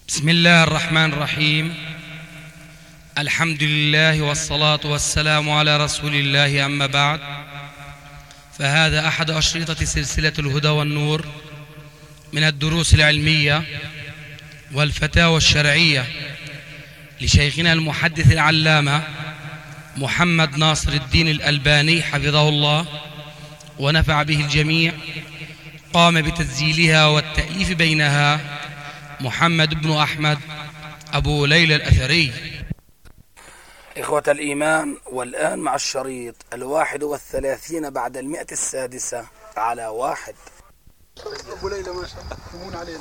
بسم الله الرحمن الرحيم. الحمد لله والصلاة والسلام على رسول الله، أما بعد، فهذا أحد أشرطة سلسلة الهدى والنور من الدروس العلمية والفتاوى الشرعية لشيخنا المحدث العلامة محمد ناصر الدين الألباني حفظه الله ونفع به الجميع. قام بتسجيلها والتأليف بينها محمد بن أحمد أبو ليلى الأثري. إخوة الإيمان، والآن مع الشريط 31 بعد 100 على 1. أبو ليلى ما شاء الله يهون علينا.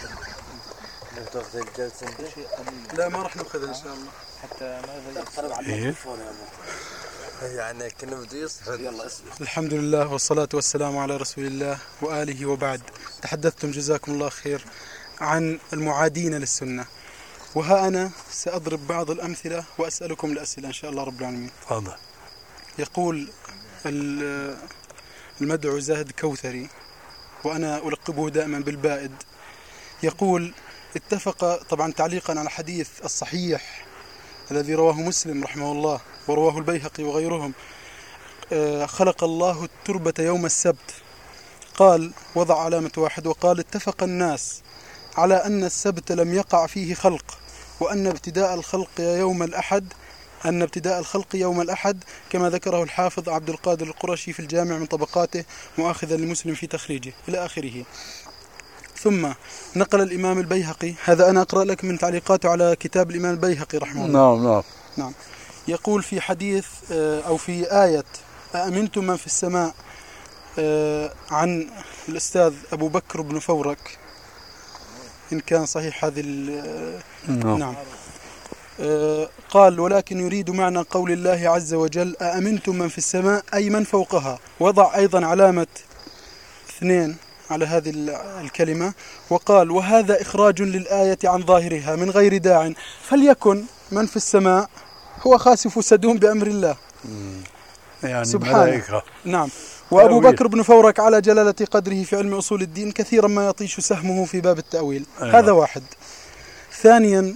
تاخذ الجلسة؟ لا، ما راح ناخذها إن شاء الله. حتى ما يقرب على التليفون يا أبو. يعني كنا بده يصحى. يلا اسمع. الحمد لله والصلاة والسلام على رسول الله وآله وبعد. تحدثتم جزاكم الله خير عن المعادين للسنة، وها أنا سأضرب بعض الأمثلة وأسألكم الأسئلة إن شاء الله رب العالمين. تفضل. يقول المدعو زاهد كوثري، وأنا ألقبه دائما بالبائد، يقول: اتفق، طبعا تعليقا على حديث الصحيح الذي رواه مسلم رحمه الله ورواه البيهقي وغيرهم، خلق الله التربة يوم السبت، قال وضع علامة واحد، وقال: اتفق الناس على أن السبت لم يقع فيه خلق، وأن ابتداء الخلق يوم الأحد، كما ذكره الحافظ عبد القادر القرشي في الجامع من طبقاته مؤاخذا لمسلم في تخريجه إلى آخره. ثم نقل الإمام البيهقي، هذا أنا أقرأ لك من تعليقاته على كتاب الإمام البيهقي رحمه الله. نعم. يقول في حديث أو في آية أأمنتم من في السماء عن الأستاذ أبو بكر بن فورك، إن كان صحيح هذه نعم. قال: ولكن يريد معنى قول الله عز وجل أأمنتم من في السماء أي من فوقها، وضع أيضا علامة 2 على هذه الكلمة، وقال: وهذا إخراج للآية عن ظاهرها من غير داع، فليكن من في السماء هو خاسف سدوم بأمر الله، يعني سبحانه. نعم. وأبو بكر بن فورك على جلالة قدره في علم أصول الدين كثيرا ما يطيش سهمه في باب التأويل. هذا واحد. ثانيا،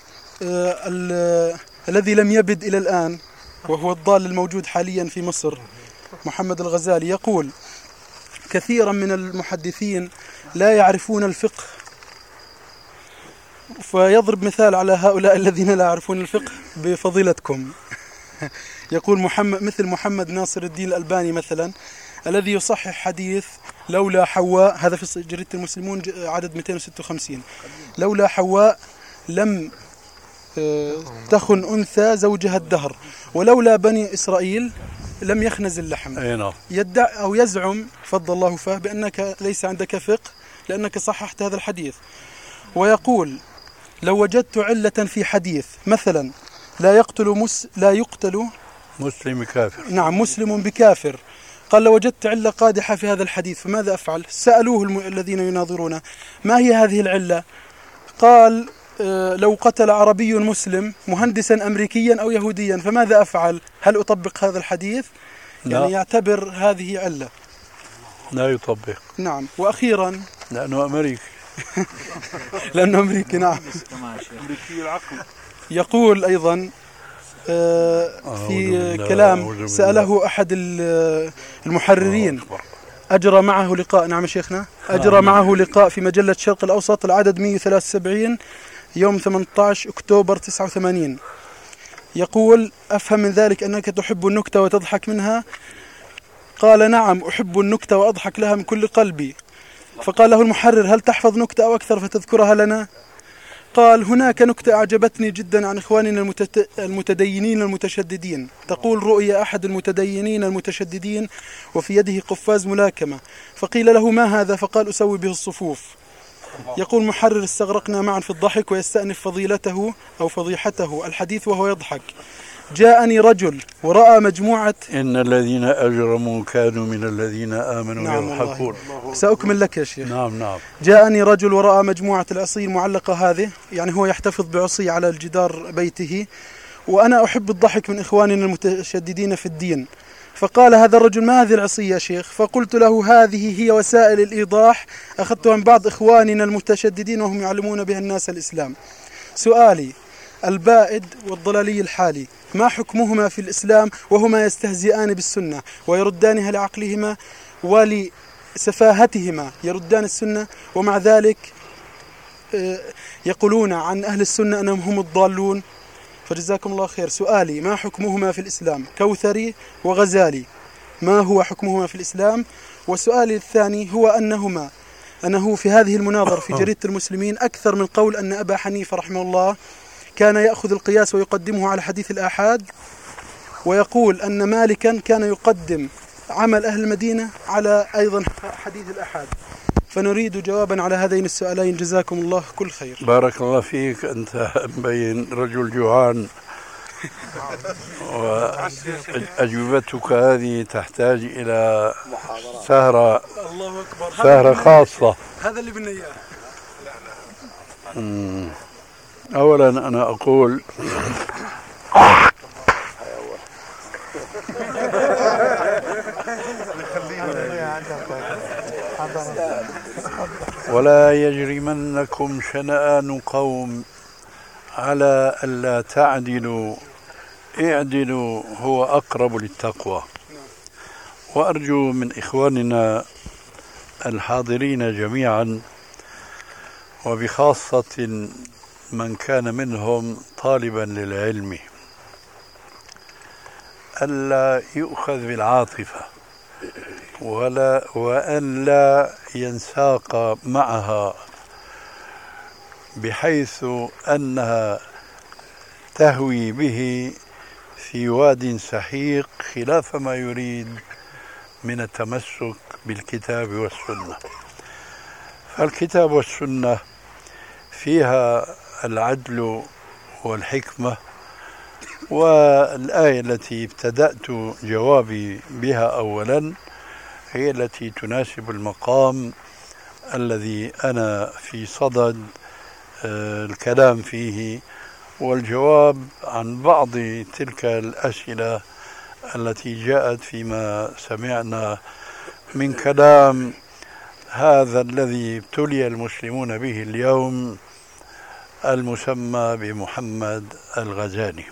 الذي لم يبد إلى الآن وهو الضال الموجود حاليا في مصر، محمد الغزالي، يقول: كثيرا من المحدثين لا يعرفون الفقه، فيضرب مثال على هؤلاء الذين لا يعرفون الفقه بفضيلتكم. يقول مثل محمد ناصر الدين الألباني مثلا، الذي يصحح حديث لولا حواء، هذا في جريدة المسلمون عدد 256، لولا حواء لم تخن أنثى زوجها الدهر، ولولا بني إسرائيل لم يخنز اللحم. يدعي أو يزعم فضل الله فاه بأنك ليس عندك فقه لأنك صححت هذا الحديث. ويقول: لو وجدت علة في حديث مثلا لا يقتل مسلم كافر، نعم، مسلم بكافر، قال: لو وجدت علة قادحة في هذا الحديث فماذا أفعل؟ سألوه الذين يناظرون: ما هي هذه العلة؟ قال: لو قتل عربي مسلم مهندسا أمريكيا أو يهوديا فماذا أفعل؟ هل أطبق هذا الحديث؟ يعني يعتبر هذه علة. لا يطبق. نعم. وأخيرا لأنه أمريكي. لأنه أمريكي، نعم. أمريكي العقل. يقول أيضا في كلام سأله أحد المحررين، أجرى معه لقاء، نعم شيخنا، أجرى معه لقاء في مجلة الشرق الأوسط العدد 173 يوم 18 أكتوبر 89. يقول: أفهم من ذلك أنك تحب النكتة وتضحك منها؟ قال: نعم، أحب النكتة وأضحك لها من كل قلبي. فقال له المحرر: هل تحفظ نكتة أو أكثر فتذكرها لنا؟ قال: هناك نكتة أعجبتني جدا عن إخواننا المتدينين المتشددين، تقول: رؤيا أحد المتدينين المتشددين وفي يده قفاز ملاكمة، فقيل له: ما هذا؟ فقال: أسوي به الصفوف. يقول محرر: استغرقنا معا في الضحك، ويستأنف فضيلته أو فضيحته الحديث وهو يضحك: جاءني رجل ورأى مجموعة، إن الذين أجرموا كانوا من الذين آمنوا. نعم يضحكون. سأكمل لك يا شيخ. نعم. جاءني رجل ورأى مجموعة العصي المعلقة هذه، يعني هو يحتفظ بعصي على الجدار بيته، وأنا أحب الضحك من إخواننا المتشددين في الدين، فقال هذا الرجل: ما هذه العصي يا شيخ؟ فقلت له: هذه هي وسائل الإيضاح أخذتها من بعض إخواننا المتشددين وهم يعلمون بها الناس الإسلام. سؤالي: البائد والضلالي الحالي ما حكمهما في الإسلام وهما يستهزئان بالسنة ويردانها لعقلهما ولسفاهتهما، يردان السنة ومع ذلك يقولون عن أهل السنة أنهم هم الضالون؟ فجزاكم الله خير. سؤالي: ما حكمهما في الإسلام؟ كوثري وغزالي، ما هو حكمهما في الإسلام؟ وسؤالي الثاني هو أنه في هذه المناظرة في جريدة المسلمين أكثر من قول أن أبا حنيفة رحمه الله كان يأخذ القياس ويقدمه على حديث الآحاد، ويقول أن مالكا كان يقدم عمل أهل المدينة على أيضا حديث الآحاد. فنريد جوابا على هذين السؤالين، جزاكم الله كل خير. بارك الله فيك، أنت مبين رجل جوعان، وأجوبتك هذه تحتاج إلى سهرة خاصة. هذا اللي بدنا إياه. أولا أنا أقول ولا يجرمنكم شنآن قوم على ألا تعدلوا اعدلوا هو أقرب للتقوى. وأرجو من إخواننا الحاضرين جميعا وبخاصة من كان منهم طالبا للعلم ألا يؤخذ بالعاطفة وأن لا ينساق معها بحيث أنها تهوي به في واد سحيق خلاف ما يريد من التمسك بالكتاب والسنة. فالكتاب والسنة فيها العدل والحكمة، والآية التي ابتدأت جوابي بها أولا هي التي تناسب المقام الذي أنا في صدد الكلام فيه والجواب عن بعض تلك الأسئلة التي جاءت فيما سمعنا من كلام هذا الذي ابتلي المسلمون به اليوم المسمى بمحمد الغزالي.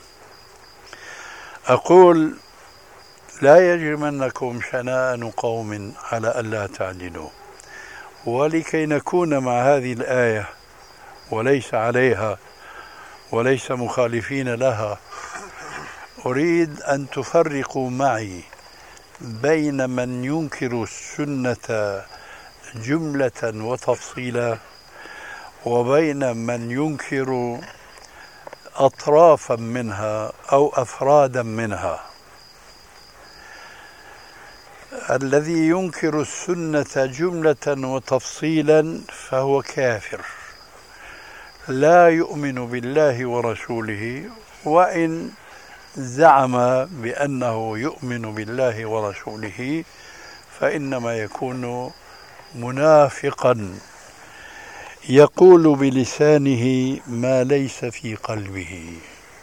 أقول: لا يجرمنكم شنآن قوم على ألا تعدلوا. ولكي نكون مع هذه الآية وليس عليها وليس مخالفين لها، أريد أن تفرقوا معي بين من ينكر السنة جملة وتفصيلا وبين من ينكر أطرافا منها أو أفرادا منها. الذي ينكر السنة جملة وتفصيلا فهو كافر لا يؤمن بالله ورسوله، وإن زعم بأنه يؤمن بالله ورسوله فإنما يكون منافقا يقول بلسانه ما ليس في قلبه.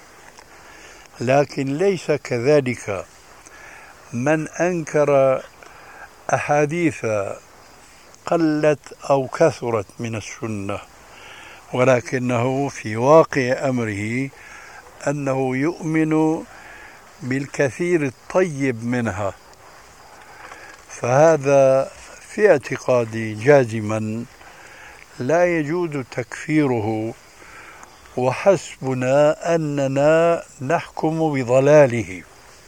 لكن ليس كذلك من أنكر أحاديث قلت أو كثرت من السنة ولكنه في واقع أمره أنه يؤمن بالكثير الطيب منها، فهذا في اعتقادي جازما لا يجوز تكفيره، وحسبنا أننا نحكم بضلاله،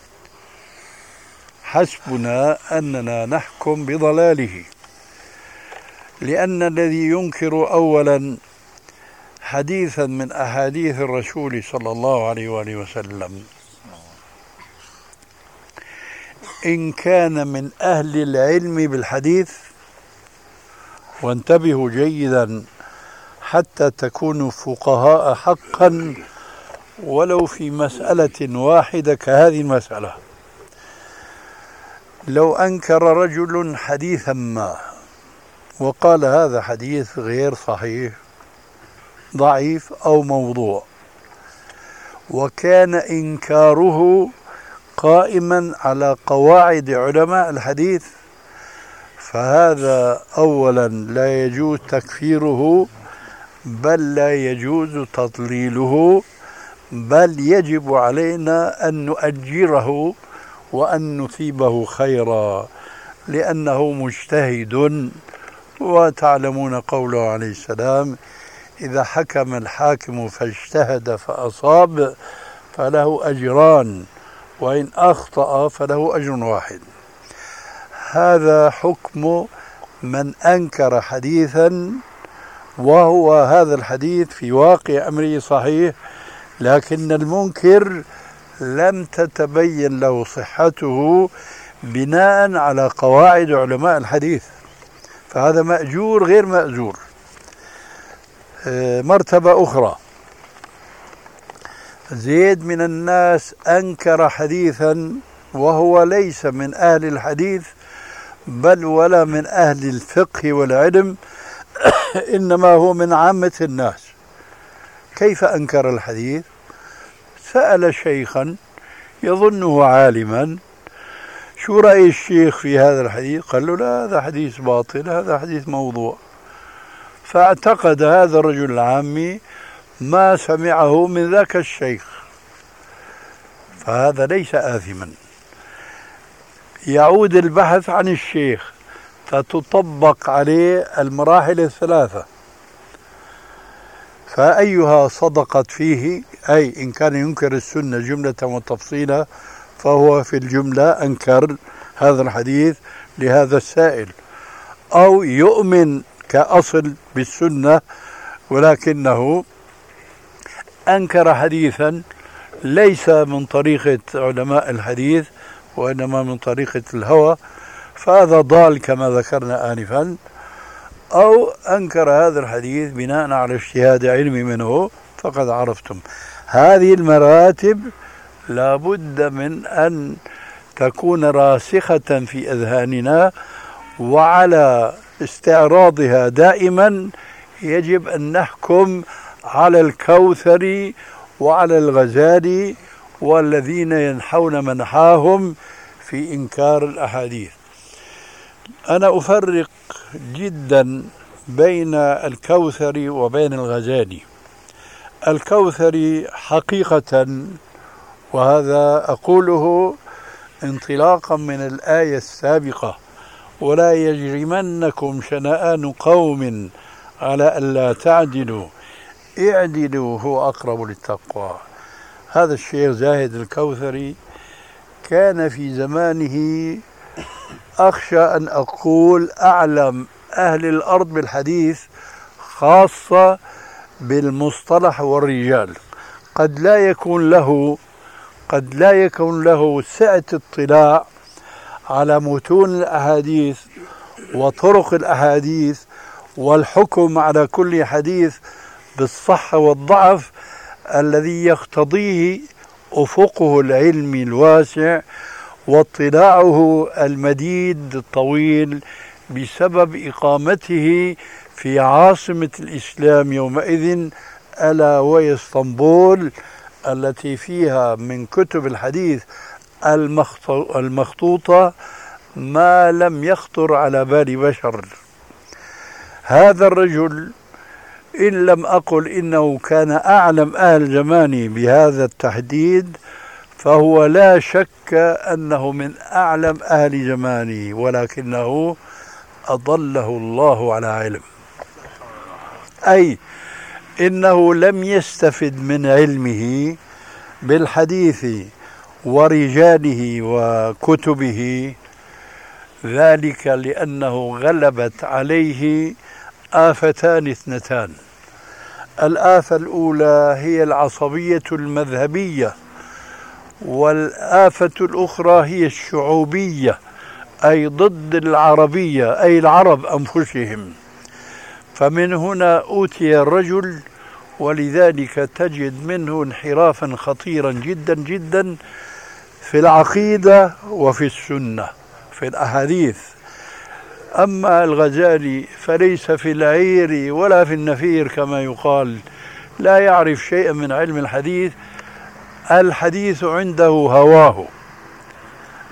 حسبنا أننا نحكم بضلاله، لأن الذي ينكر أولا حديثا من أحاديث الرسول صلى الله عليه وآله وسلم إن كان من أهل العلم بالحديث، وانتبهوا جيدا حتى تكونوا فقهاء حقا ولو في مسألة واحدة كهذه المسألة. لو أنكر رجل حديثا ما وقال هذا حديث غير صحيح ضعيف أو موضوع، وكان إنكاره قائما على قواعد علماء الحديث، فهذا أولا لا يجوز تكفيره، بل لا يجوز تضليله، بل يجب علينا أن نؤجره وأن نثيبه خيرا، لأنه مجتهد. وتعلمون قوله عليه السلام: إذا حكم الحاكم فاجتهد فأصاب فله أجران، وإن أخطأ فله أجر واحد. هذا حكم من أنكر حديثا، وهو هذا الحديث في واقع أمره صحيح، لكن المنكر لم تتبين له صحته بناء على قواعد علماء الحديث، فهذا مأجور غير مأجور. مرتبة أخرى: زيد من الناس أنكر حديثا وهو ليس من أهل الحديث بل ولا من أهل الفقه والعلم، إنما هو من عامة الناس. كيف أنكر الحديث؟ سأل شيخا يظنه عالما: شو رأي الشيخ في هذا الحديث؟ قال له: لا، هذا حديث باطل، هذا حديث موضوع. فاعتقد هذا الرجل العامي ما سمعه من ذاك الشيخ، فهذا ليس آثما. يعود البحث عن الشيخ فتطبق عليه المراحل الثلاثة، فأيها صدقت فيه، أي إن كان ينكر السنة جملة وتفصيلا فهو في الجملة أنكر هذا الحديث لهذا السائل، أو يؤمن كأصل بالسنة ولكنه أنكر حديثا ليس من طريقة علماء الحديث وإنما من طريقة الهوى، فهذا ضال كما ذكرنا آنفا، أو أنكر هذا الحديث بناء على اجتهاد علمي منه، فقد عرفتم. هذه المراتب لابد من أن تكون راسخة في أذهاننا، وعلى استعراضها دائما يجب أن نحكم على الكوثري وعلى الغزالي والذين ينحون منحاهم في إنكار الأحاديث. أنا أفرق جدا بين الكوثري وبين الغزالي. الكوثري حقيقة، وهذا أقوله انطلاقا من الآية السابقة: ولا يجرمنكم شنآن قوم على ألا تعدلوا اعدلوا هو أقرب للتقوى. هذا الشيخ زاهد الكوثري كان في زمانه أخشى أن أقول أعلم أهل الأرض بالحديث، خاصة بالمصطلح والرجال. قد لا يكون له سعة اطلاع على متون الأحاديث وطرق الأحاديث والحكم على كل حديث بالصحة والضعف الذي يقتضيه أفقه العلمي الواسع واطلاعه المديد الطويل بسبب إقامته في عاصمة الإسلام يومئذ، ألا وهي اسطنبول، التي فيها من كتب الحديث المخطوطة ما لم يخطر على بال بشر. هذا الرجل إن لم أقل إنه كان أعلم أهل زمانه بهذا التحديد، فهو لا شك أنه من أعلم أهل زمانه، ولكنه أضله الله على علم، أي إنه لم يستفد من علمه بالحديث ورجاله وكتبه، ذلك لأنه غلبت عليه آفتان اثنتان. الآفة الأولى هي العصبية المذهبية، والآفة الأخرى هي الشعوبية، أي ضد العربية، أي العرب أنفسهم. فمن هنا أوتي الرجل، ولذلك تجد منه انحرافا خطيرا جدا جدا في العقيدة وفي السنة في الأحاديث. أما الغزالي فليس في العير ولا في النفير كما يقال، لا يعرف شيئا من علم الحديث، الحديث عنده هواه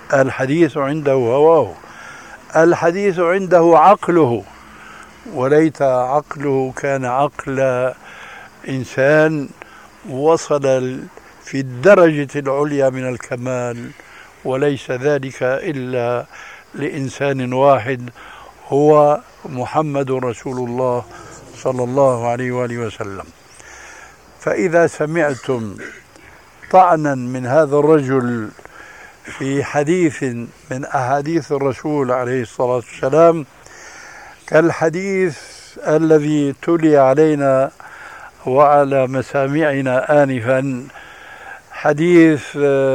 الحديث عنده هواه، الحديث عنده عقله، وليت عقله كان عقل إنسان وصل في الدرجة العليا من الكمال، وليس ذلك إلا لإنسان واحد هو محمد رسول الله صلى الله عليه وآله وسلم. فإذا سمعتم طعنا من هذا الرجل في حديث من أحاديث الرسول عليه الصلاة والسلام كالحديث الذي تلي علينا وعلى مسامعنا آنفا، حديث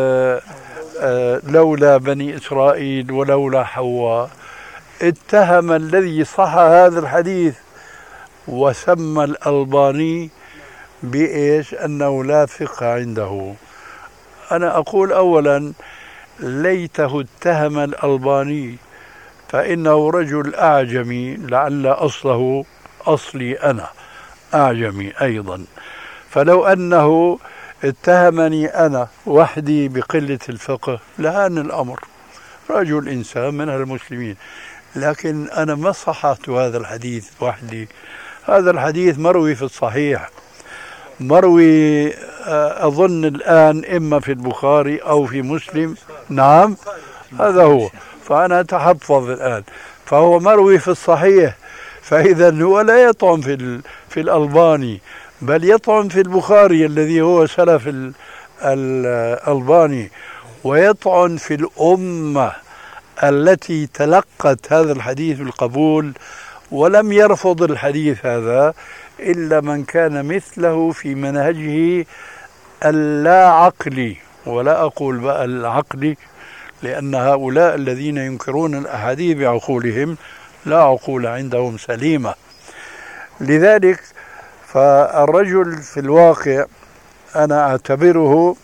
لولا بني إسرائيل ولولا حواء، اتهم الذي صح هذا الحديث وسمى الألباني بإيش؟ أنه لا فقه عنده. أنا أقول أولا ليته اتهم الألباني، فإنه رجل أعجمي، لعل أصله أصلي أنا أعجمي أيضا، فلو أنه اتهمني أنا وحدي بقلة الفقه لهان الأمر، رجل إنسان من المسلمين، لكن أنا ما صححت هذا الحديث وحدي. هذا الحديث مروي في الصحيح، مروي أظن الآن إما في البخاري أو في مسلم، نعم هذا هو، فأنا أتحفظ الآن، فهو مروي في الصحيح، فإذا هو لا يطعن في الألباني، بل يطعن في البخاري الذي هو سلف الألباني، ويطعن في الأمة التي تلقت هذا الحديث بالقبول، ولم يرفض الحديث هذا إلا من كان مثله في منهجه اللا عقلي، ولا أقول بقى العقلي، لأن هؤلاء الذين ينكرون الأحاديث بعقولهم لا عقول عندهم سليمة. لذلك فالرجل في الواقع أنا أعتبره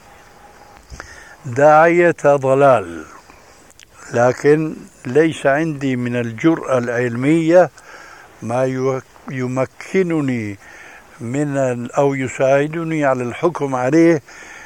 داعية ضلال، لكن ليس عندي من الجرأة العلمية ما يمكنني من أو يساعدني على الحكم عليه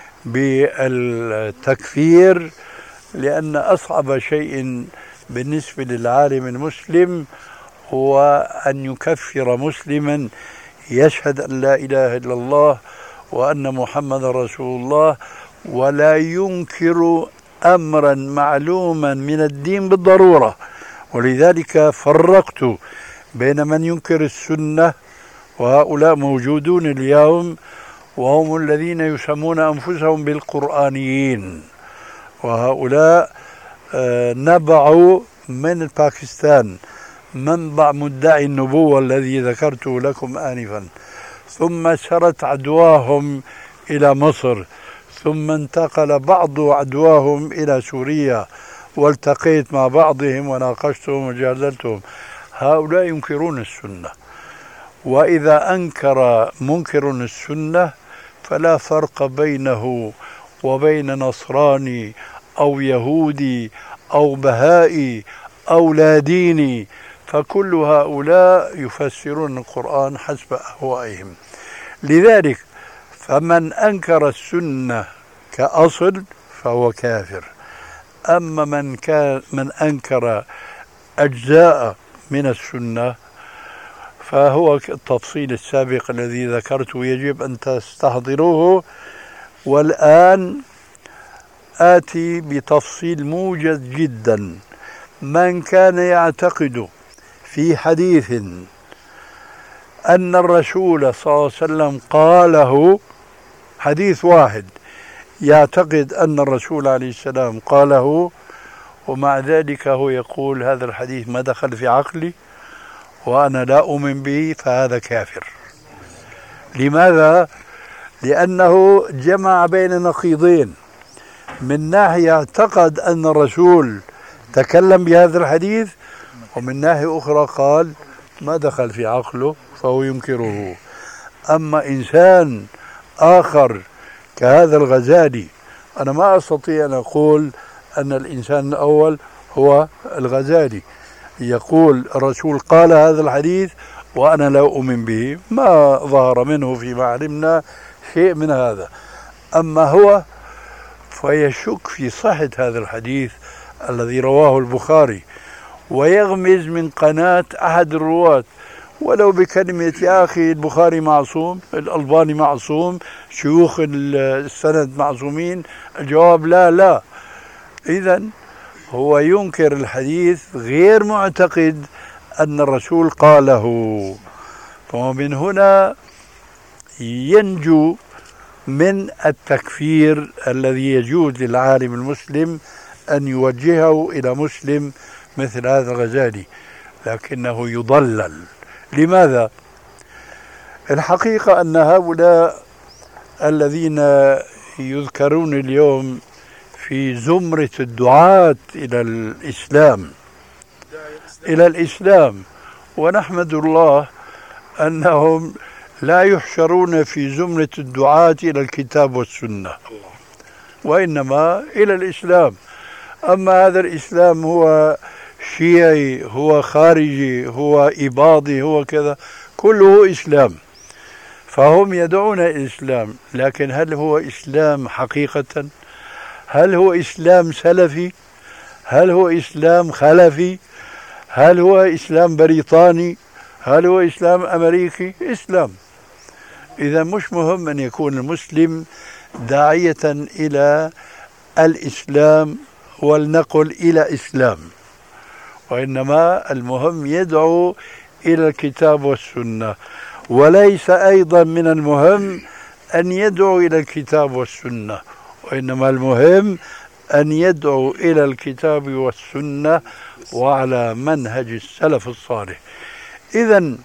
بالتكفير، لأن أصعب شيء بالنسبة للعالم المسلم هو أن يكفر مسلما يشهد أن لا إله إلا الله وأن محمد رسول الله، ولا ينكر أمرا معلوما من الدين بالضرورة. ولذلك فرقت بين من ينكر السنة، وهؤلاء موجودون اليوم، وهم الذين يسمون أنفسهم بالقرآنيين، وهؤلاء نبعوا من باكستان، منبع مدعي النبوة الذي ذكرته لكم آنفا، ثم سرت عدواهم إلى مصر، ثم انتقل بعض عدواهم إلى سوريا، والتقيت مع بعضهم وناقشتهم وجادلتهم. هؤلاء ينكرون السنة، وإذا أنكر منكر السنة فلا فرق بينه وبين نصراني أو يهودي أو بهائي أو لا ديني، فكل هؤلاء يفسرون القرآن حسب أهوائهم. لذلك فمن أنكر السنة كأصل فهو كافر، أما من أنكر أجزاء من السنة فهو التفصيل السابق الذي ذكرته يجب أن تستحضروه. والآن آتي بتفصيل موجز جدا. من كان يعتقد في حديث أن الرسول صلى الله عليه وسلم قاله، حديث واحد يعتقد أن الرسول عليه السلام قاله، ومع ذلك هو يقول هذا الحديث ما دخل في عقلي وأنا لا أؤمن به، فهذا كافر. لماذا؟ لأنه جمع بين نقيضين، من ناحية اعتقد أن الرسول تكلم بهذا الحديث، ومن ناحية أخرى قال ما دخل في عقله فهو ينكره. أما إنسان آخر كهذا الغزالي، أنا ما أستطيع أن أقول أن الإنسان الأول هو الغزالي، يقول الرسول قال هذا الحديث وأنا لا أؤمن به، ما ظهر منه فيما علمنا شيء من هذا. أما هو فيشك في صحة هذا الحديث الذي رواه البخاري ويغمز من قناة أحد الرواة ولو بكلمة يا أخي البخاري معصوم، الألباني معصوم، شيوخ السند معصومين، الجواب لا. إذن هو ينكر الحديث غير معتقد أن الرسول قاله، ومن هنا ينجو من التكفير الذي يجوز للعالم المسلم أن يوجهه إلى مسلم مثل هذا الغزالي، لكنه يضلل. لماذا؟ الحقيقة أن هؤلاء الذين يذكرون اليوم في زمرة الدعاة إلى الإسلام، ونحمد الله أنهم لا يحشرون في زمرة الدعاة إلى الكتاب والسنة وإنما إلى الإسلام. أما هذا الإسلام هو شيعي، هو خارجي، هو إباضي، هو كذا، كله إسلام، فهم يدعون الإسلام، لكن هل هو إسلام حقيقة؟ هل هو إسلام سلفي؟ هل هو إسلام خلفي؟ هل هو إسلام بريطاني؟ هل هو إسلام أمريكي؟ إسلام. إذا مش مهم أن يكون المسلم داعية إلى الإسلام ولنقل إلى إسلام، وإنما المهم يدعو إلى الكتاب والسنة، وليس أيضا من المهم أن يدعو إلى الكتاب والسنة، وإنما المهم أن يدعو إلى الكتاب والسنة وعلى منهج السلف الصالح. إذن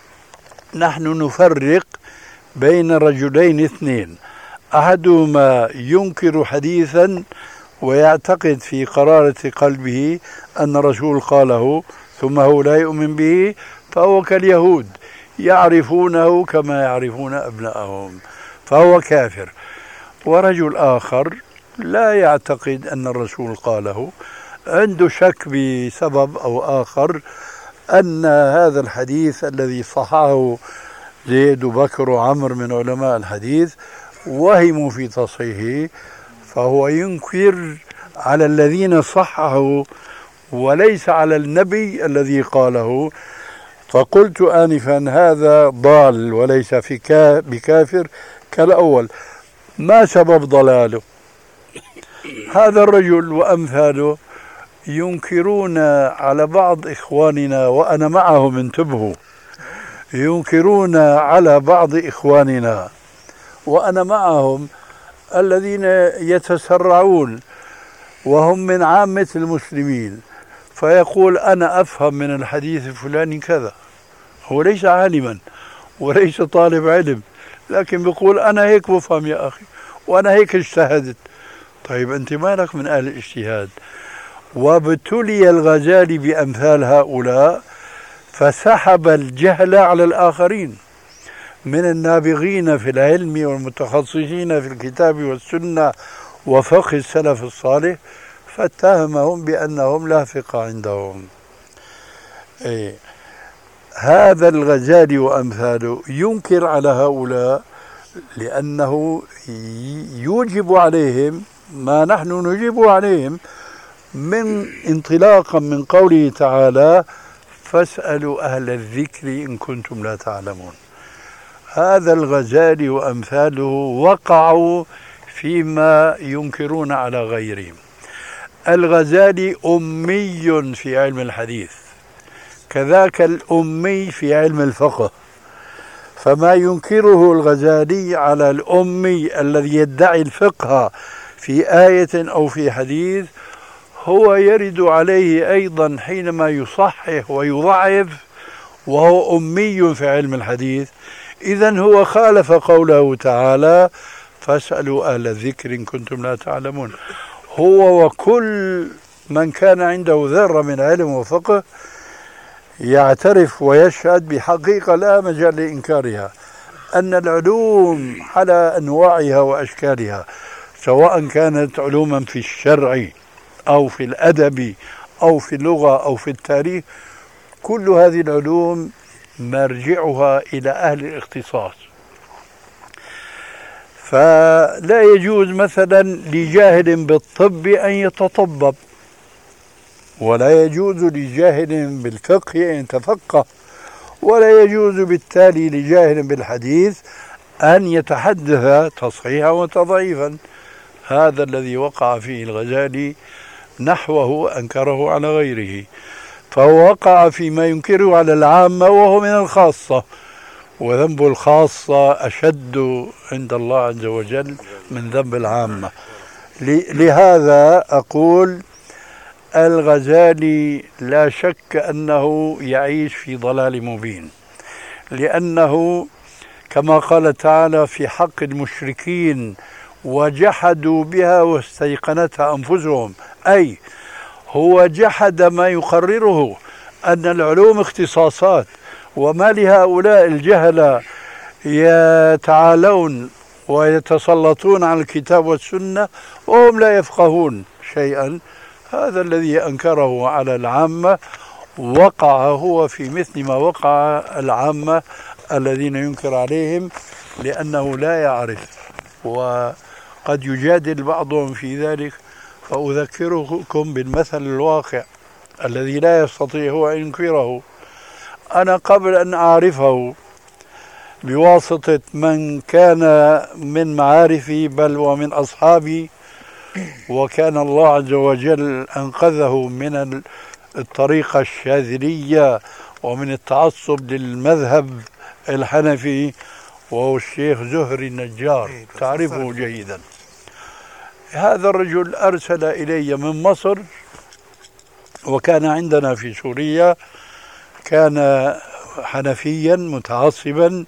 نحن نفرق بين رجلين اثنين، أحدهما ينكر حديثا ويعتقد في قرارة قلبه أن الرسول قاله ثم هو لا يؤمن به، فهو كاليهود يعرفونه كما يعرفون أبنائهم، فهو كافر. ورجل آخر لا يعتقد أن الرسول قاله، عنده شك بسبب أو آخر أن هذا الحديث الذي صححه زيد وبكر وعمر من علماء الحديث وهموا في تصحيحه، فهو ينكر على الذين صححوا وليس على النبي الذي قاله. فقلت آنفا هذا ضال وليس بكافر كالأول. ما سبب ضلاله؟ هذا الرجل وأمثاله ينكرون على بعض إخواننا، وأنا معهم، انتبهوا، ينكرون على بعض إخواننا وأنا معهم الذين يتسرعون وهم من عامة المسلمين، فيقول أنا أفهم من الحديث الفلاني كذا، هو ليس عالما وليس طالب علم، لكن بيقول أنا هيك بفهم يا أخي وأنا هيك اجتهدت. طيب أنت مالك من أهل الاجتهاد؟ وابتلي الغزالي بأمثال هؤلاء فسحب الجهل على الآخرين من النابغين في العلم والمتخصصين في الكتاب والسنة وفقه السلف الصالح، فاتهمهم بأنهم لا فقه عندهم. هذا الغزالي وأمثاله ينكر على هؤلاء لأنه يوجب عليهم ما نحن نجيب عليهم من انطلاقا من قوله تعالى فاسألوا أهل الذكر إن كنتم لا تعلمون. هذا الغزالي وأمثاله وقعوا فيما ينكرون على غيرهم. الغزالي أمي في علم الحديث، كذاك الأمي في علم الفقه، فما ينكره الغزالي على الأمي الذي يدعي الفقه في آية أو في حديث هو يرد عليه أيضا حينما يصحح ويضعف، وهو أمي في علم الحديث. إذن هو خالف قوله تعالى فاسألوا أهل الذكر إن كنتم لا تعلمون. هو وكل من كان عنده ذرة من علم وفقه يعترف ويشهد بحقيقة لا مجال لإنكارها أن العلوم على أنواعها وأشكالها، سواء كانت علوما في الشرع أو في الأدب أو في اللغة أو في التاريخ، كل هذه العلوم مرجعها إلى أهل الاختصاص. فلا يجوز مثلا لجاهل بالطب أن يتطبب، ولا يجوز لجاهل بالفقه أن يتفقه، ولا يجوز بالتالي لجاهل بالحديث أن يتحدث تصحيحا وتضعيفا. هذا الذي وقع فيه الغزالي، نحوه أنكره على غيره، فهو وقع فيما ينكره على العامة وهو من الخاصة، وذنب الخاصة أشد عند الله عز وجل من ذنب العامة. لهذا أقول الغزالي لا شك أنه يعيش في ضلال مبين، لأنه كما قال تعالى في حق المشركين وجحدوا بها واستيقنتها أنفسهم، أي هو جحد ما يقرره أن العلوم اختصاصات، وما لهؤلاء الجهلة يتعالون ويتسلطون على الكتاب والسنة وهم لا يفقهون شيئا. هذا الذي أنكره على العامة وقع هو في مثل ما وقع العامة الذين ينكر عليهم، لأنه لا يعرف، وقد يجادل بعضهم في ذلك. فأذكركم بالمثل الواقع الذي لا يستطيع هو أن ينكره. أنا قبل أن أعرفه بواسطة من كان من معارفي بل ومن أصحابي، وكان الله عز وجل أنقذه من الطريقة الشاذلية ومن التعصب للمذهب الحنفي، وهو الشيخ زهري النجار، تعرفه جيدا. هذا الرجل أرسل إلي من مصر، وكان عندنا في سوريا، كان حنفيا متعصبا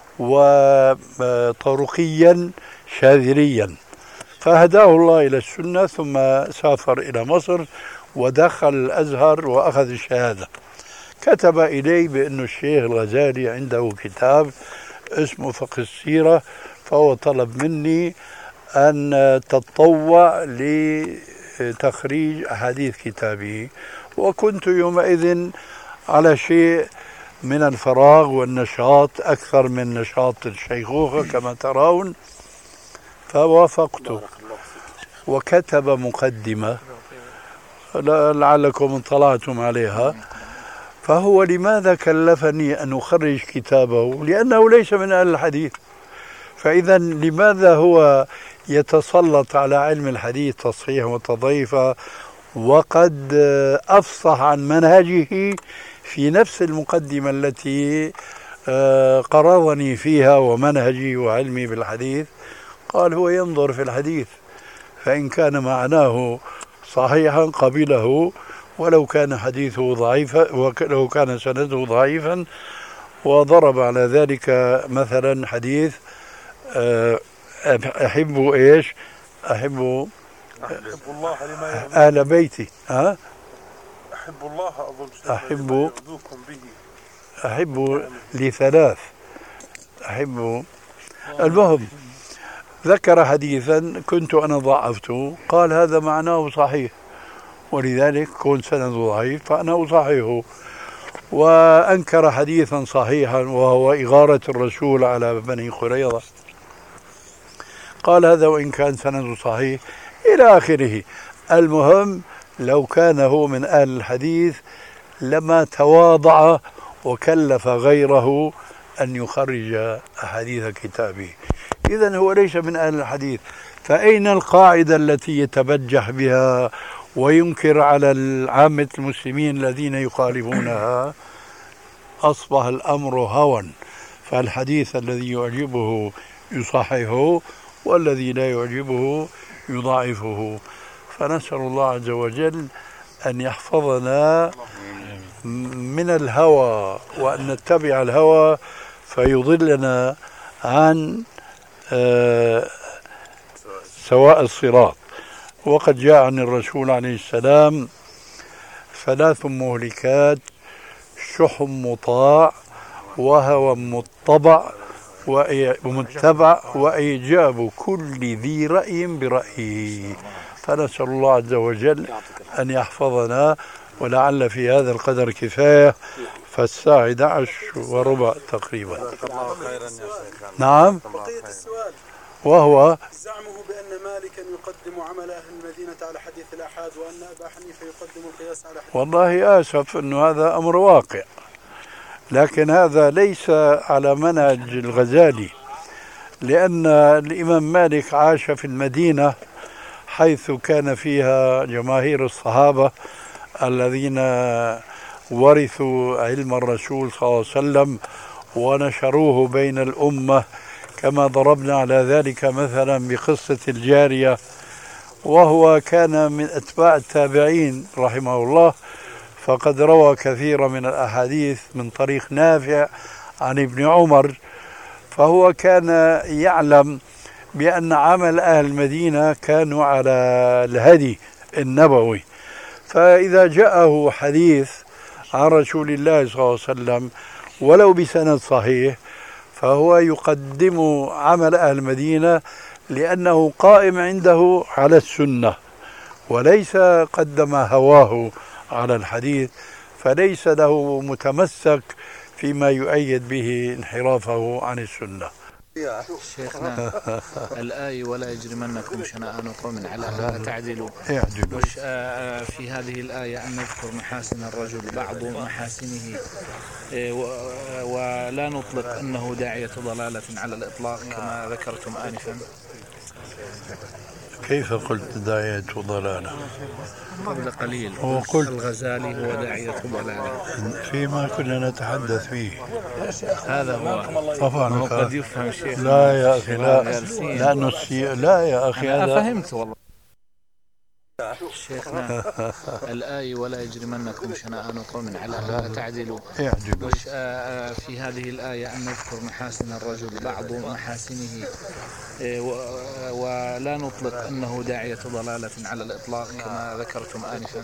وطرقيا شاذليا، فهداه الله إلى السنة، ثم سافر إلى مصر ودخل الأزهر وأخذ الشهادة. كتب إلي بأن الشيخ الغزالي عنده كتاب اسمه فقه السيرة، فهو طلب مني أن تتطوع لتخريج أحاديث كتابه، وكنت يومئذ على شيء من الفراغ والنشاط أكثر من نشاط الشيخوخة كما ترون، فوافقته. وكتب مقدمة لعلكم اطلعتم عليها. فهو لماذا كلفني أن أخرج كتابه؟ لأنه ليس من أهل الحديث. فإذا لماذا هو يتسلط على علم الحديث تصحيح وتضعيف، وقد أفصح عن منهجه في نفس المقدمة التي قرضني فيها ومنهجي وعلمي بالحديث؟ قال هو ينظر في الحديث، فإن كان معناه صحيحا قبله، ولو كان حديثه ضعيفا، ولو كان سنده ضعيفا. وضرب على ذلك مثلا حديث أحب إيش؟ أحب الله لما أهل بيتي، أحب الله أظن أحب لثلاث، أحب. المهم ذكر حديثا كنت أنا ضعفته، قال هذا معناه صحيح، ولذلك كون سند ضعيف فأنا أصححه. وأنكر حديثا صحيحا وهو إغارة الرسول على بني قريظة، قال هذا وإن كان سند صحيح، إلى آخره. المهم لو كان هو من أهل الحديث لما تواضع وكلف غيره أن يخرج أحاديث كتابه. إذن هو ليس من أهل الحديث، فأين القاعدة التي يتبجح بها وينكر على العامة المسلمين الذين يخالفونها؟ أصبح الأمر هوى، فالحديث الذي يعجبه يصححه، والذي لا يعجبه يضاعفه. فنسأل الله عز وجل أن يحفظنا من الهوى، وأن نتبع الهوى فيضلنا عن سواء الصراط. وقد جاء عن الرسول عليه السلام 3 مهلكات: شح مطاع، وهوى متبع، وإيجاب كل ذي رأي برأيه. فنسأل الله عز وجل أن يحفظنا. ولعل في هذا القدر كفاية، فالساعة 11:15 تقريبا. نعم. وهو زعمه بأن مالكا يقدم عمل أهل المدينة على حديث الآحاد وأن أبا حنيفة يقدم القياس على حديث. والله آسف أنه هذا أمر واقع، لكن هذا ليس على منهج الغزالي، لأن الإمام مالك عاش في المدينة حيث كان فيها جماهير الصحابة الذين ورثوا علم الرسول صلى الله عليه وسلم ونشروه بين الأمة، كما ضربنا على ذلك مثلا بقصة الجارية، وهو كان من أتباع التابعين رحمه الله، فقد روى كثيرا من الأحاديث من طريق نافع عن ابن عمر، فهو كان يعلم بأن عمل أهل المدينة كانوا على الهدي النبوي، فإذا جاءه حديث عن رسول الله صلى الله عليه وسلم ولو بسند صحيح فهو يقدم عمل أهل المدينة لأنه قائم عنده على السنة، وليس قدم هواه على الحديث، فليس له متمسك فيما يؤيد به انحرافه عن السنة. شيخنا الآية ولا يجرمنكم شنآن قوم على ألا تعدلوا، في هذه الآية أن نذكر محاسن الرجل بعض محاسنه ولا نطلق أنه داعية ضلالة على الإطلاق كما ذكرتم آنفا. كيف قلت داعية ضلالة؟ قبل قليل وقلت الغزالي هو داعية ضلالة فيما كنا نتحدث فيه. هذا هو طبعا قد يفهم شيخ. لا يا أخي لا يا أخي أنا فهمت والله. شيخنا الآية ولا يجرمنكم شنآن قوم على ألا تعدلوا، في هذه الآية أن نذكر محاسن الرجل بعض محاسنه ولا نطلق أنه داعية ضلالة على الإطلاق كما ذكرتم آنفا.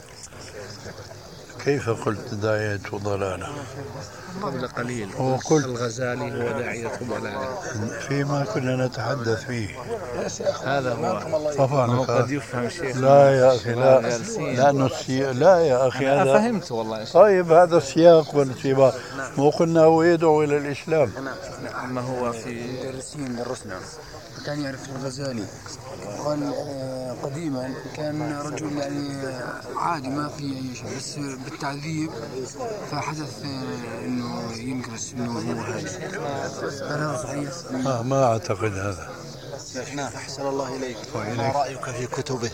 كيف قلت داعية ضلالة؟ قبل قليل وقلت الغزالي هو داعية ضلالة فيما كنا نتحدث فيه. هذا هو طبعا قد يفهم شيخ. لا يا أخي لا يا أخي أنا هذا فهمت والله. طيب هذا السياق والسباق، مو قلنا هو يدعو إلى الإسلام. ما هو في مدرسين الرسل كان يعرف الغزالي، قال قديما كان رجل يعني عادي ما في أي شيء، بس بالتعذيب فحدث إنه ينكرس إنه هو هذا. هذا صحيح؟ ما أعتقد هذا. شيخنا أحسن الله إليك، ما رأيك في كتبه؟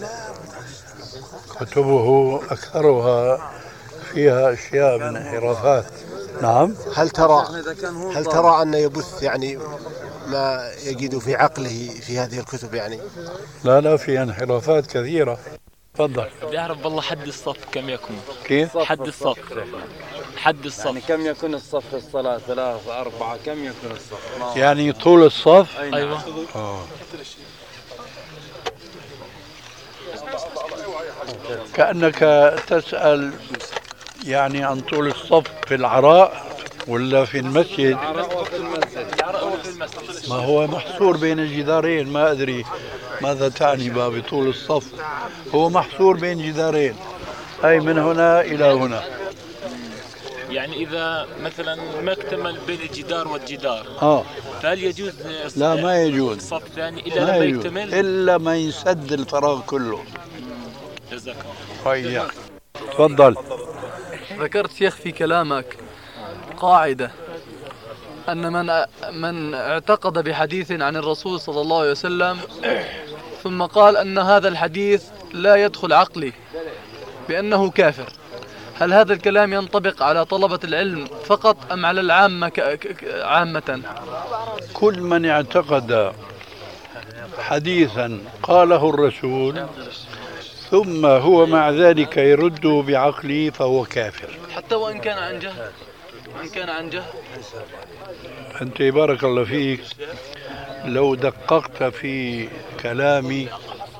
كتبه أكثرها فيها أشياء من انحرافات. نعم. هل ترى أن يبث يعني ما يجد في عقله في هذه الكتب يعني؟ لا فيها انحرافات كثيرة. تفضل. بدي أعرف والله حد الصف كم يكون؟ كيف؟ حد الصف يعني كم يكون الصف في الصلاة؟ 3 4 كم يكون الصف؟ يعني طول الصف؟ أيوة. كأنك تسأل يعني عن طول الصف في العراء ولا في المسجد؟ ما هو محصور بين الجدارين، ما أدري ماذا تعني بطول الصف. هو محصور بين جدارين، أي من هنا إلى هنا. يعني إذا مثلا ما اكتمل بين الجدار والجدار فهل يجوز؟ لا ما يجوز الصف الثاني إلا لما يكتمل، إلا ما يسد الفراغ كله. جزاك الله. تفضل. ذكرت شيخ في كلامك قاعدة أن من اعتقد بحديث عن الرسول صلى الله عليه وسلم ثم قال أن هذا الحديث لا يدخل عقلي بأنه كافر، هل هذا الكلام ينطبق على طلبة العلم فقط أم على العامة عامة؟ كل من اعتقد حديثا قاله الرسول ثم هو مع ذلك يرده بعقله فهو كافر، حتى وإن كان عن جهل. أنت بارك الله فيك لو دققت في كلامي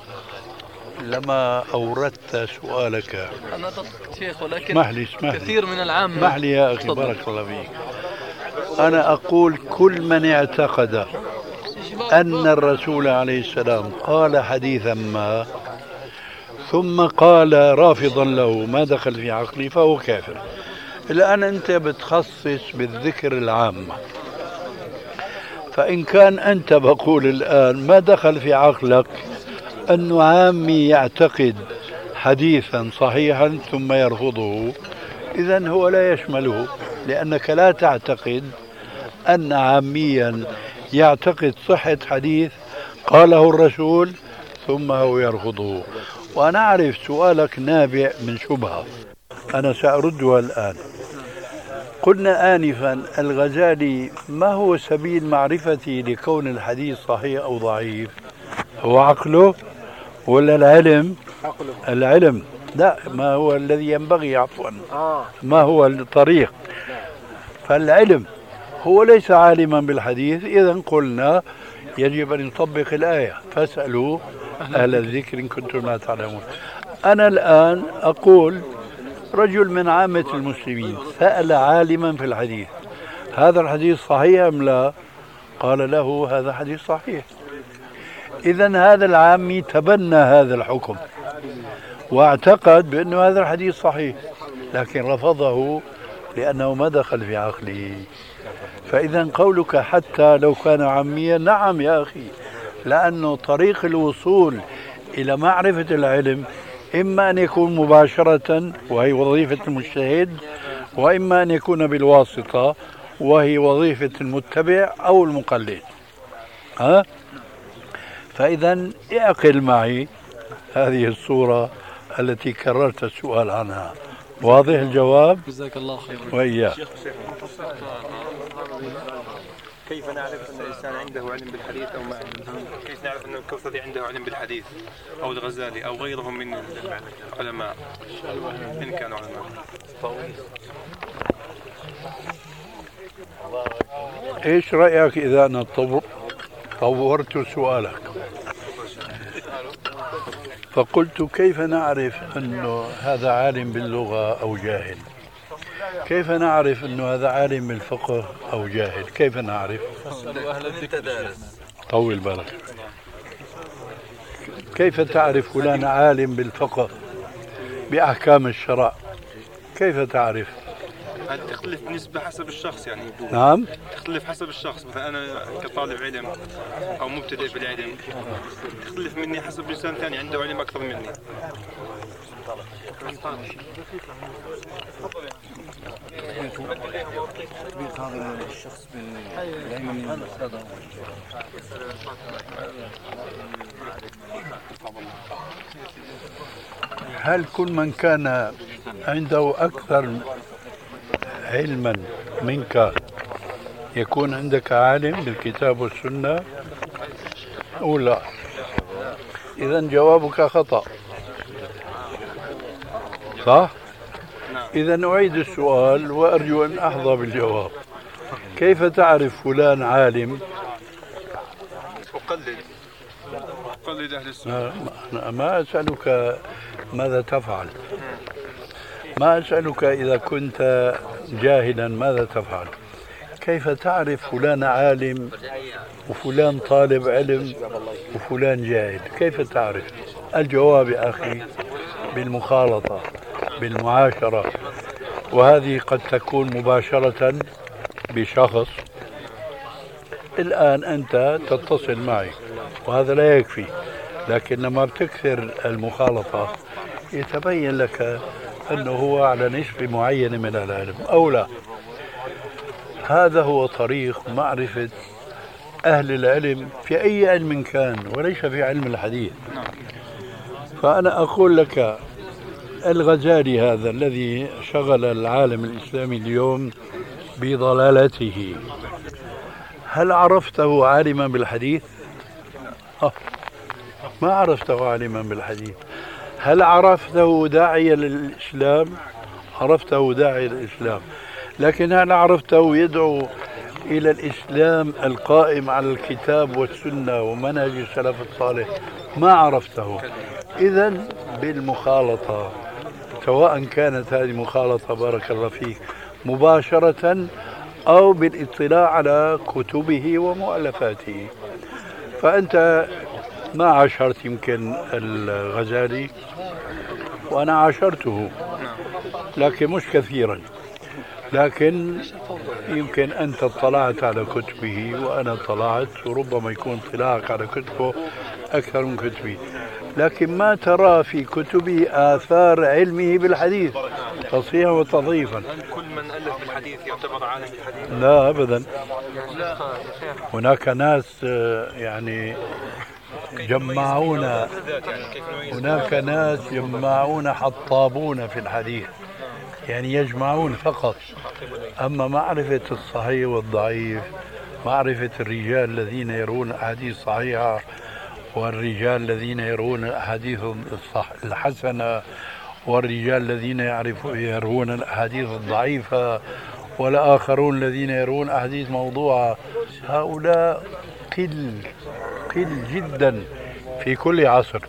لما أوردت سؤالك. أنا دققت شيخ، ولكن اسمح كثير من العامة. اسمح لي يا أخي بارك الله فيك. أنا أقول كل من اعتقد أن الرسول عليه السلام قال حديثا ما ثم قال رافضا له ما دخل في عقلي فهو كافر. الآن أنت بتخصص بالذكر العامة، فإن كان أنت بقول الآن ما دخل في عقلك أنه عامي يعتقد حديثا صحيحا ثم يرفضه، إذن هو لا يشمله، لأنك لا تعتقد أن عاميا يعتقد صحة حديث قاله الرسول ثم هو يرفضه. وأنا أعرف سؤالك نابع من شبهة أنا سأردها الآن. قلنا آنفا الغزالي ما هو سبيل معرفتي لكون الحديث صحيح أو ضعيف؟ هو عقله ولا العلم؟ العلم. لا، ما هو الذي ينبغي عفوا، ما هو الطريق؟ فالعلم هو ليس عالما بالحديث، إذن قلنا يجب أن يطبق الآية فاسألوا أهل الذكر إن كنتم لا تعلمون. أنا الآن أقول رجل من عامة المسلمين سأل عالما في الحديث هذا الحديث صحيح أم لا؟ قال له هذا حديث صحيح. إذن هذا العامي تبنى هذا الحكم واعتقد بأنه هذا الحديث صحيح، لكن رفضه لأنه ما دخل في عقله. فإذا قولك حتى لو كان عاميا، نعم يا أخي، لأنه طريق الوصول إلى معرفة العلم إما أن يكون مباشرة وهي وظيفة المجتهد، وإما أن يكون بالواسطة وهي وظيفة المتبع أو المقلد. فإذا اعقل معي هذه الصورة التي كررت السؤال عنها. واضح الجواب؟ جزاك الله خير. وإياه. كيف نعرف أن الإنسان عنده علم بالحديث أو ما عنده؟ كيف نعرف أن الكوثري عنده علم بالحديث أو الغزالي أو غيرهم من العلماء إن كانوا علماء؟ إيش رأيك إذا أنا طورت سؤالك فقلت كيف نعرف أنه هذا عالم باللغة أو جاهل؟ كيف نعرف أنه هذا عالم بالفقه أو جاهل؟ كيف نعرف؟ طول بالك. كيف تعرف فلان عالم بالفقه بأحكام الشرع؟ كيف تعرف؟ تختلف بالنسبة حسب الشخص يعني. نعم، تختلف حسب الشخص. مثلا أنا كطالب علم أو مبتدئ بالعلم تختلف مني حسب إنسان ثاني عنده علم أكثر مني. هل كل من كان عنده أكثر علما منك يكون عندك عالم بالكتاب والسنة أو لا؟ إذن جوابك خطأ، صح؟ إذن أعيد السؤال وأرجو أن أحظى بالجواب. كيف تعرف فلان عالم؟ أقلد أهل السنة. ما أسألك ماذا تفعل، ما أسألك إذا كنت جاهلا ماذا تفعل. كيف تعرف فلان عالم وفلان طالب علم وفلان جاهل؟ كيف تعرف؟ الجواب يا أخي بالمخالطة، بالمعاشرة، وهذه قد تكون مباشرة بشخص. الآن أنت تتصل معي وهذا لا يكفي، لكن لما بتكثر المخالطة يتبين لك أنه هو على نسبة معينة من العلم أو لا. هذا هو طريق معرفة أهل العلم في أي علم كان وليس في علم الحديث. فأنا أقول لك الغزالي هذا الذي شغل العالم الإسلامي اليوم بضلالته، هل عرفته عالما بالحديث؟ ما عرفته عالما بالحديث. هل عرفته داعيا للإسلام؟ عرفته داعيا للإسلام، لكن هل عرفته يدعو إلى الإسلام القائم على الكتاب والسنة ومنهج السلف الصالح؟ ما عرفته. إذن بالمخالطة، سواء كانت هذه مخالطة بارك الله فيك مباشرة أو بالاطلاع على كتبه ومؤلفاته. فأنت ما عاشرت يمكن الغزالي وأنا عاشرته لكن مش كثيرا. لكن يمكن أنت اطلعت على كتبه وأنا اطلعت، وربما يكون اطلاعك على كتبه أكثر من كتبي، لكن ما ترى في كتبه آثار علمه بالحديث تصحيحا وتضعيفا. كل من ألف بالحديث يعتبر عالم بالحديث؟ لا أبدا. هناك ناس يعني جمعونا، هناك ناس يجمعون حطابون في الحديث، يعني يجمعون فقط. أما معرفة الصحيح والضعيف، معرفة الرجال الذين يرون أحاديث صحيحة والرجال الذين يرون الأحاديث الحسنة والرجال الذين يرون الأحاديث الضعيفة والآخرون الذين يرون أحاديث موضوعة، هؤلاء قل جدا في كل عصر.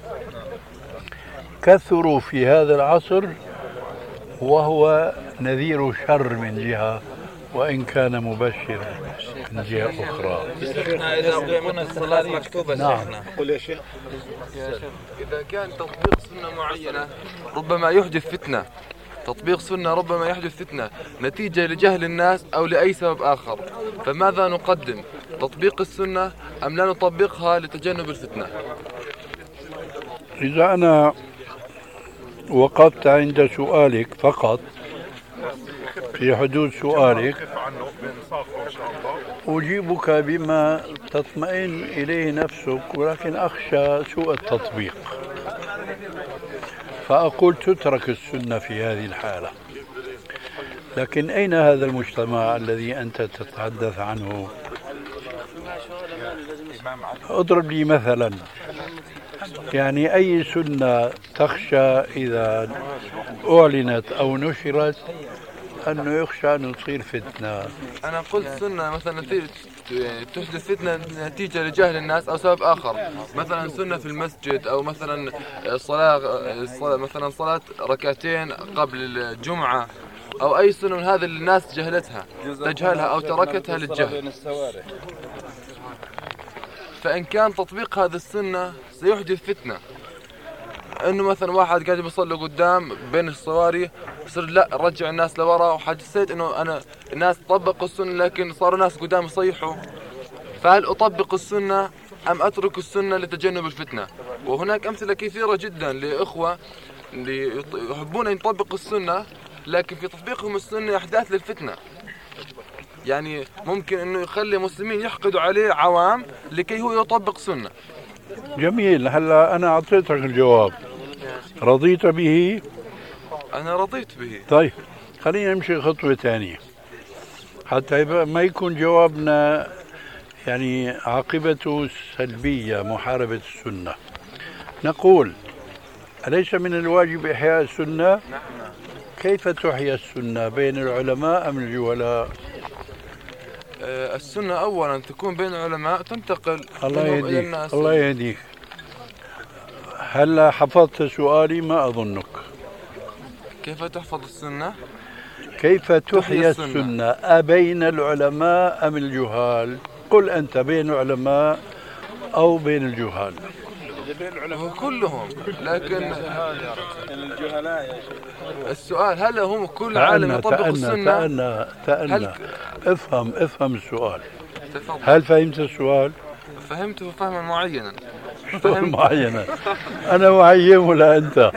كثروا في هذا العصر وهو نذير شر من جهة، وإن كان مبشر من جهة أخرى. إذا قمنا الصلاة مكتوبة شيخنا. قل يا شيخ. إذا كان تطبيق سنة معينة ربما يحدث فتنة، تطبيق سنة ربما يحدث فتنة نتيجة لجهل الناس أو لأي سبب آخر، فماذا نقدم؟ تطبيق السنة أم لا نطبقها لتجنب الفتنة؟ إذا أنا وقفت عند سؤالك فقط، في حدود سؤالك، أجيبك بما تطمئن إليه نفسك، ولكن أخشى سوء التطبيق، فأقول تترك السنة في هذه الحالة. لكن أين هذا المجتمع الذي أنت تتحدث عنه؟ اضرب لي مثلا، يعني أي سنة تخشى إذا أعلنت أو نشرت أنه يخشى أن تصير فتنة؟ أنا قلت سنة مثلا تحدث فتنة نتيجة لجهل الناس أو سبب آخر، مثلا سنة في المسجد، أو مثلا صلاة ركعتين قبل الجمعة، أو أي سنة من هذه اللي الناس تجهلها أو تركتها للجهل. فإن كان تطبيق هذه السنة سيحدث فتنة، انه مثلا واحد قاعد بيصلي قدام بين الصواري يصير لا رجع الناس لورا، وحسيت انه انا الناس طبقوا السنه لكن صاروا ناس قدام يصيحوا، فهل اطبق السنه ام اترك السنه لتجنب الفتنه؟ وهناك امثله كثيره جدا لاخوه اللي يحبون ان يطبقوا السنه لكن في تطبيقهم السنه احداث للفتنه، يعني ممكن انه يخلي مسلمين يحقدوا عليه عوام لكي هو يطبق سنه. جميل، هلا أنا أعطيتك الجواب، رضيت به؟ أنا رضيت به. طيب خلينا نمشي خطوة ثانية حتى ما يكون جوابنا يعني عاقبته سلبية، محاربة السنة. نقول أليس من الواجب إحياء السنة؟ نعم. كيف تحيا السنة بين العلماء أم الجهلاء؟ السنة أولا تكون بين العلماء تنتقل الله يهديك. الله يهديك. هل حفظت سؤالي؟ ما أظنك. كيف تحفظ السنة؟ كيف تحيا السنة أبين العلماء أم الجهال؟ قل أنت بين العلماء أو بين الجهال؟ كلهم، لكن السؤال هل هم كل عالم يطبق السنة؟ تأنى افهم السؤال. هل فهمت السؤال؟ فهمته فهما معينا. معينا أنا معين ولا أنت؟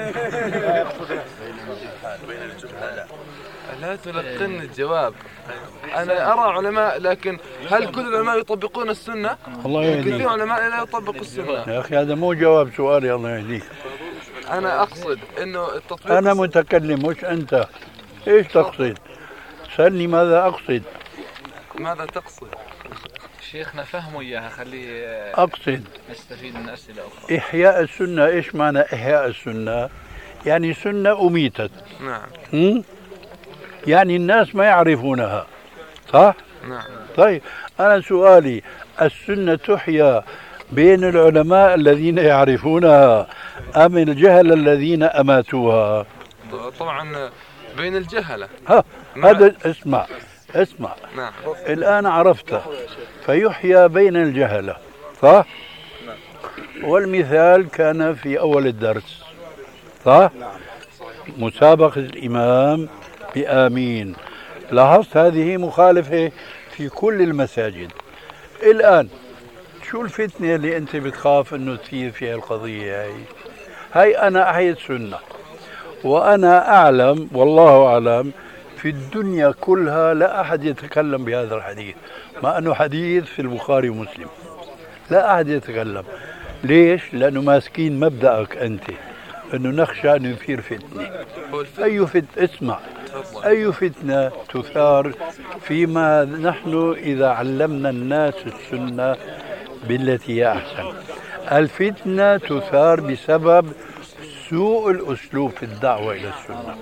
لا تلقن الجواب. أنا أرى علماء، لكن هل كل العلماء يطبقون السنة؟ الله يهديك. كثير علماء لا يطبقوا السنة. يا أخي هذا مو جواب سؤالي. الله يهديك. أنا أقصد إنه التطبيق. أنا متكلم مش أنت. إيش تقصد؟ سألني ماذا أقصد. ماذا تقصد؟ شيخنا فهموا إياها، خليه أقصد نستفيد من أسئلة أخرى. إحياء السنة. إيش معنى إحياء السنة؟ يعني سنة أميتت. نعم. يعني الناس ما يعرفونها، صح؟ نعم. طيب أنا سؤالي، السنة تحيا بين العلماء الذين يعرفونها أم الجهل الذين أماتوها؟ طبعا بين الجهلة. هذا اسمع. نعم. الآن عرفت، فيحيا بين الجهلة، صح؟ والمثال كان في أول الدرس، صح؟ مسابقة الإمام بآمين، لاحظت هذه مخالفة في كل المساجد. الآن شو الفتنة اللي أنت بتخاف أنه تصير فيها القضية هاي أنا أحيد سنة، وأنا أعلم والله أعلم في الدنيا كلها لا أحد يتكلم بهذا الحديث، مع أنه حديث في البخاري ومسلم، لا أحد يتكلم. ليش؟ لأنه ماسكين مبدأك أنت أنه نخشى أن يثير فتنة. أي فتنة؟ اسمع، أي فتنة تثار فيما نحن إذا علمنا الناس السنة بالتي هي أحسن؟ الفتنة تثار بسبب سوء الأسلوب في الدعوة إلى السنة.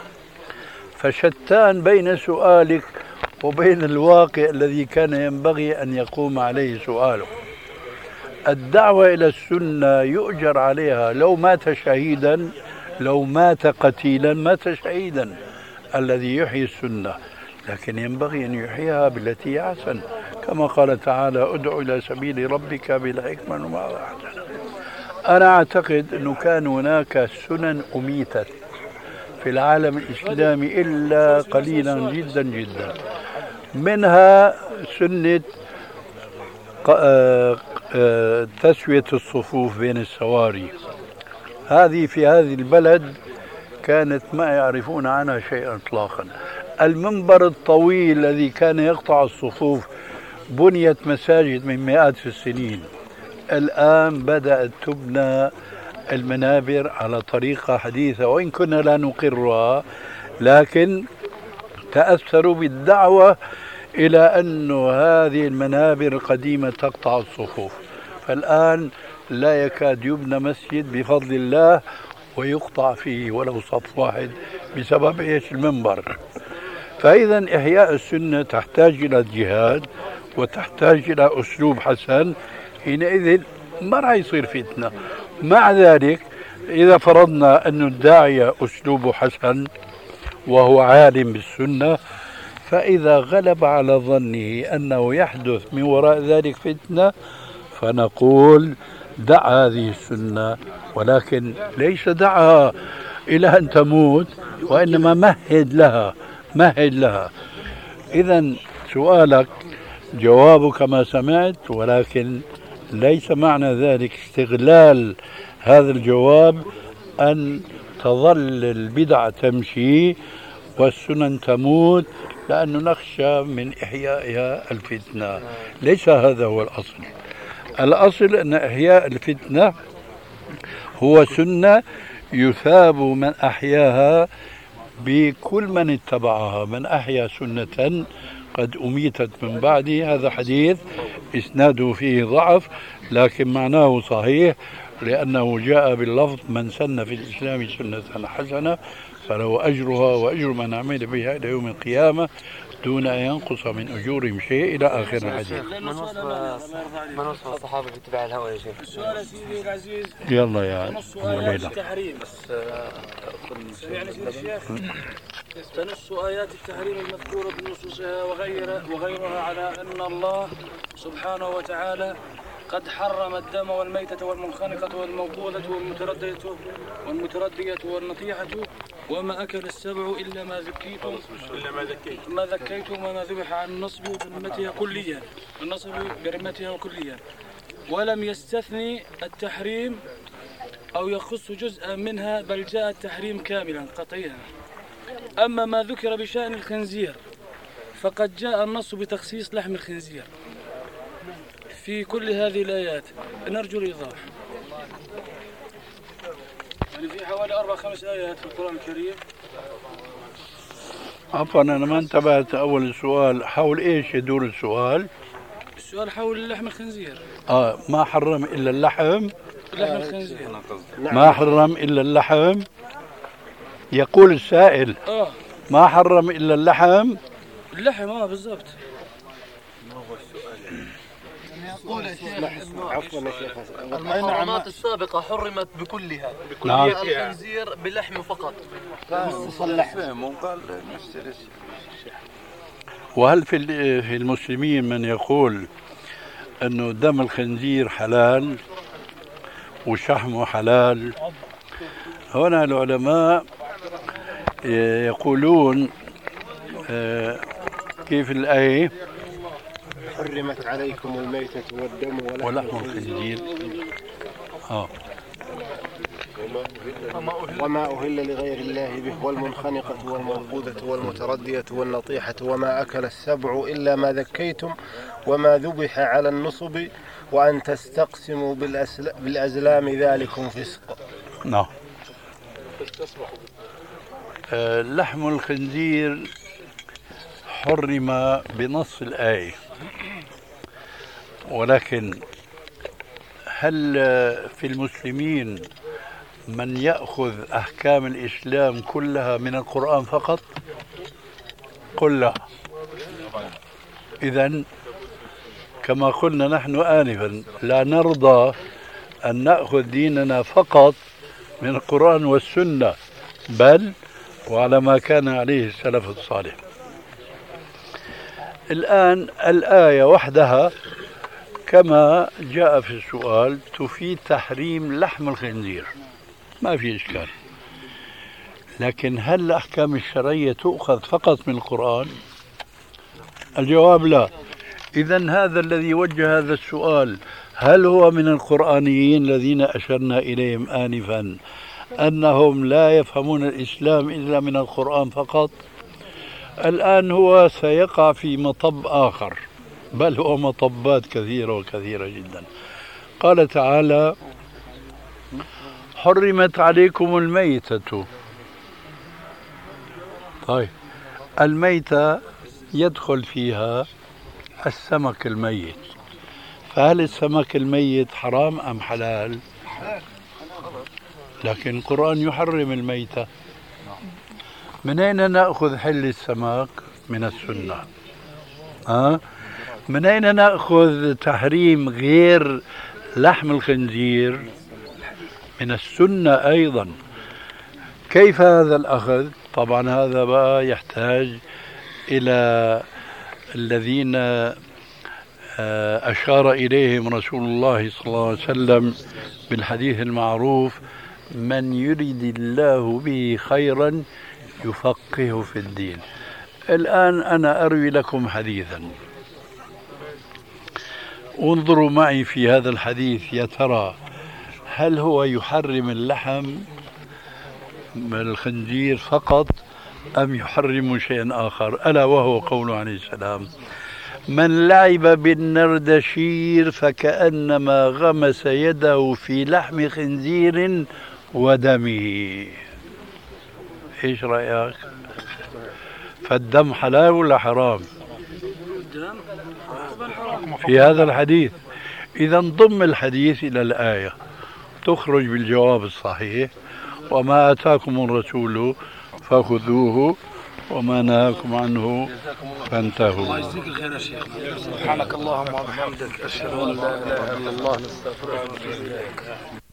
فشتان بين سؤالك وبين الواقع الذي كان ينبغي أن يقوم عليه سؤاله. الدعوة إلى السنة يؤجر عليها، لو مات شهيدا، لو مات قتيلا مات شهيدا الذي يحيي السنة، لكن ينبغي أن يحييها بالتي هي أحسن، كما قال تعالى ادع إلى سبيل ربك بالحكمة وموعظة حسنة. أنا أعتقد أنه كان هناك سنن أميتت في العالم الإسلامي إلا قليلا جدا جدا، منها سنة تسوية الصفوف بين السواري. هذه في هذه البلد كانت ما يعرفون عنها شيئا إطلاقا. المنبر الطويل الذي كان يقطع الصفوف، بنيت مساجد من مئات السنين، الآن بدأت تبنى المنابر على طريقة حديثة، وإن كنا لا نقرها، لكن تأثروا بالدعوة إلى أن هذه المنابر القديمة تقطع الصفوف. فالآن لا يكاد يبنى مسجد بفضل الله ويقطع فيه ولو صف واحد بسبب إيش؟ المنبر. فإذا إحياء السنة تحتاج إلى جهاد وتحتاج إلى أسلوب حسن، حينئذ ما راح يصير فتنة. مع ذلك إذا فرضنا أن الداعية أسلوبه حسن وهو عالم بالسنة، فإذا غلب على ظنه أنه يحدث من وراء ذلك فتنة، فنقول دع هذه السنة، ولكن ليس دعها إلى أن تموت، وإنما مهد لها. إذن سؤالك جوابك كما سمعت، ولكن ليس معنى ذلك استغلال هذا الجواب أن تظل البدع تمشي والسنن تموت لأنه نخشى من إحيائها الفتنة. ليس هذا هو الأصل. الأصل أن إحياء الفتنة هو سنة يثاب من أحياها بكل من اتبعها. من أحيا سنة قد أميتت من بعده، هذا حديث إسناده فيه ضعف لكن معناه صحيح، لأنه جاء باللفظ من سن في الإسلام سنة حسنة فله أجرها وأجر من عمل بها إلى يوم القيامة دون أن ينقص من أجورهم شيء إلى آخر الحديث. من وصف الصحابة باتباع الهوى يا شيخ؟ السؤال يا سيدي العزيز، يلا يا آيات التحريم. يعني سيدي الشيخ، تنص آيات التحريم المذكورة بنصوصها وغيرها على أن الله سبحانه وتعالى قد حرم الدم والميتة والمنخنقة والموقوذة والمتردية والنطيحة وما أكل السبع إلا ما ذكيتم وما ذبح عن النصب برمتها كليا، ولم يستثني التحريم أو يخص جزءا منها، بل جاء التحريم كاملا قطعيا. أما ما ذكر بشأن الخنزير فقد جاء النص بتخصيص لحم الخنزير في كل هذه الآيات. نرجو الإيضاح. يعني في حوالي 4-5 آيات في القرآن الكريم. عفوا أنا ما انتبهت أول السؤال، حول إيش يدور السؤال؟ السؤال حول لحم الخنزير. ما حرم إلا اللحم. لحم الخنزير ما حرم إلا اللحم. يقول السائل ما حرم إلا اللحم. اللحم بالضبط. يقول يا شيخ عفوا يا شيخ، المحرمات السابقة حرمت بكلها، الخنزير بلحم فقط. وهل في المسلمين من يقول أنه دم الخنزير حلال وشحمه حلال؟ هنا العلماء يقولون كيف الآية؟ حرمت عليكم الميتة والدم ولحم الخنزير وما أهل لغير الله به والمنخنقة والموقوذة والمتردية والنطيحة وما أكل السبع إلا ما ذكيتم وما ذبح على النصب وأن تستقسموا بالأزلام ذلكم فسق. نعم. لحم الخنزير حرم بنص الآية، ولكن هل في المسلمين من يأخذ أحكام الإسلام كلها من القرآن فقط؟ كلها. إذن كما قلنا نحن آنفا لا نرضى أن نأخذ ديننا فقط من القرآن والسنة، بل وعلى ما كان عليه السلف الصالح. الآن الآية وحدها كما جاء في السؤال تفيد تحريم لحم الخنزير، ما في إشكال. لكن هل الأحكام الشرعية تؤخذ فقط من القرآن؟ الجواب لا. إذن هذا الذي وجه هذا السؤال هل هو من القرآنيين الذين أشرنا إليهم آنفا أنهم لا يفهمون الإسلام إلا من القرآن فقط؟ الآن هو سيقع في مطب آخر، بل هو مطبات كثيرة وكثيرة جدا. قال تعالى: حرمت عليكم الميتة. طيب، الميتة يدخل فيها السمك الميت، فهل السمك الميت حرام أم حلال؟ لكن القرآن يحرم الميتة. من أين نأخذ حل السمك؟ من السنة. من أين نأخذ تحريم غير لحم الخنزير؟ من السنة أيضا. كيف هذا الأخذ؟ طبعا هذا بقى يحتاج إلى الذين أشار إليهم رسول الله صلى الله عليه وسلم بالحديث المعروف: من يريد الله به خيرا يفقهه في الدين. الآن أنا أروي لكم حديثا، انظروا معي في هذا الحديث يا ترى هل هو يحرم اللحم الخنزير فقط أم يحرم شيئا آخر؟ ألا وهو قوله عليه السلام: من لعب بالنردشير فكأنما غمس يده في لحم خنزير ودمه. إيش رأيك؟ فالدم حلال ولا حرام في هذا الحديث؟ إذا ضم الحديث إلى الآية تخرج بالجواب الصحيح: وما آتاكم الرسول فخذوه وما نهاكم عنه فانتهوا. الله يجزيك الخير يا شيخ. سبحانك اللهم وبحمدك، أشهد أن لا إله إلا الله، نستغفرك ونتوب إليك.